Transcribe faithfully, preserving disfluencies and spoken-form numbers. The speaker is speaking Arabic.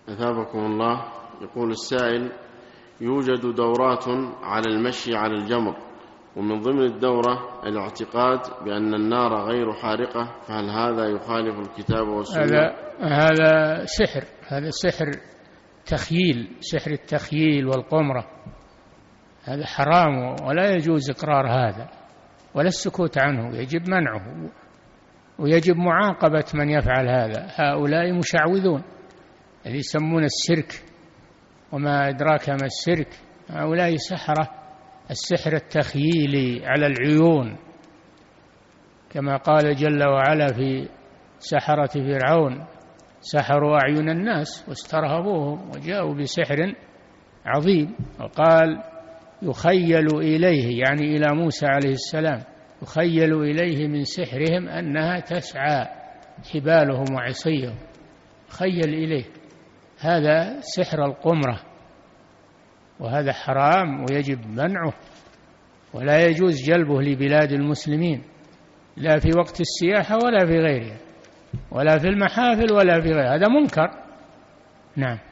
أثابكم الله. يقول السائل: يوجد دورات على المشي على الجمر، ومن ضمن الدورة الاعتقاد بأن النار غير حارقة، فهل هذا يخالف الكتاب والسنة؟ هذا هذا سحر، هذا سحر تخييل، سحر التخييل والقمرة، هذا حرام ولا يجوز إقرار هذا ولا السكوت عنه، يجب منعه ويجب معاقبة من يفعل هذا. هؤلاء مشعوذون الذي يسمون السيرك، وما أدراك ما السيرك، هؤلاء سحرة، السحر التخييلي على العيون، كما قال جل وعلا في سحرة فرعون: سحروا أعين الناس واسترهبوهم وجاءوا بسحر عظيم. وقال: يخيل إليه، يعني إلى موسى عليه السلام، يخيل إليه من سحرهم أنها تسعى حبالهم وعصيهم، خيل إليه. هذا سحر القمرة، وهذا حرام ويجب منعه، ولا يجوز جلبه لبلاد المسلمين، لا في وقت السياحة ولا في غيرها، ولا في المحافل ولا في غيرها، هذا منكر. نعم.